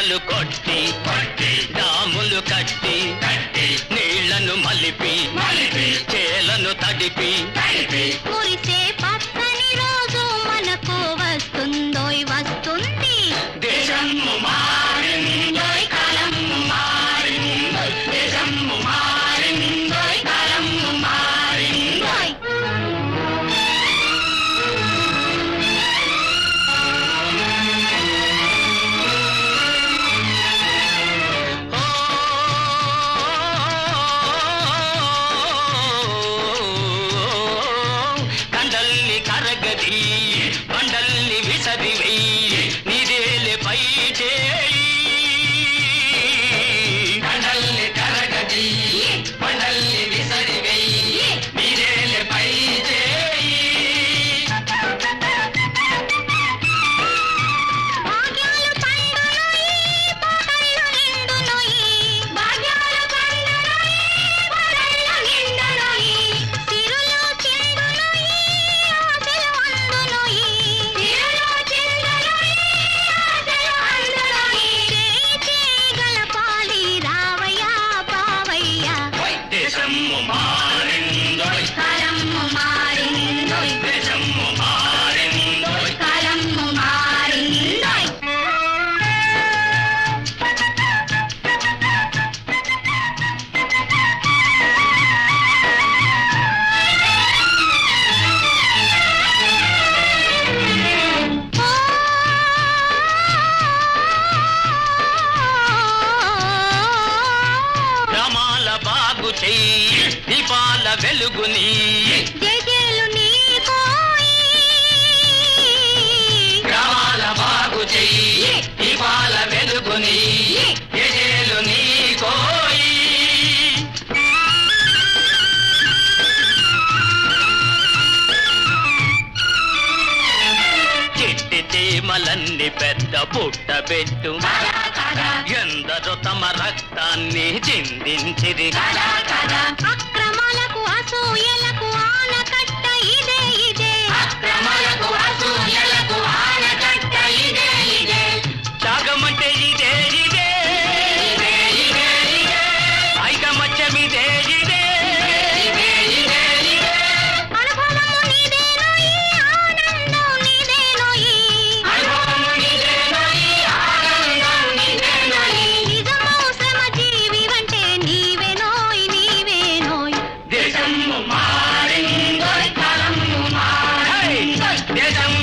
డ్యాములు కొట్టి డాములు కట్టి నీళ్లను మలిపి చేలను తడిపి మురిసే పచ్చని రోజు మనకు వస్తుందోయ్ వస్తుంది. దేశము మారిందోయ్ కాలము మారిందోయ్ దేశము మారిందోయ్ కాలము మారిందోయ్. కండల్ని కరగది బండల్ని విసరివై నీదేలే పై చేయి. కండల్ని కరగది బండల్ని విసరివై నీదేలే పై చేయి. భాగ్యాలు పండునోయి పాటలు నిండునోయి భాగ్యాలు పండునోయి పాటలు నిండునోయి సిరులు చిందునోయి ఆశలు అందునోయి సిరులు చిందునోయి ఆశలు అందునోయి చేయి గలపాలి రావయ్యా బావయ్యా దేశము మారిందోయ్ కాలము మారిందోయ్ దేశము మారిందోయ్. కాలము మారిందోయ్. గ్రామాల బాగు చెయ్యి దీపాల వెలుగుని జేజేలు నీకోయి గ్రామాల బాగు చెయ్యి దీపాల వెలుగుని ఎజేలు నీ కోయి. చిట్టి చీమలన్నీ పెద్ద పుట్ట పెట్టు ఎందరో తమ రక్తాన్ని చిందించిరి. అక్రమాలకు అసూయలకు ఆనకట్ట ఇదే ఇదే అక్రమాలకు అసూయలకు ఆనకట్ట ఇదే ఇదే. త్యాగమంటే ఇదే ఇదే ఐకమత్యం ఇదే ఇదే అనుభవము నీదేనోయి ఆనందం నీదేనోయి నిజమౌ శ్రమ జీవి అంటే నీవేనోయ్ నీవేనోయ్. దేశము మారిందోయ్ కాలము మారిందోయ్ దేశము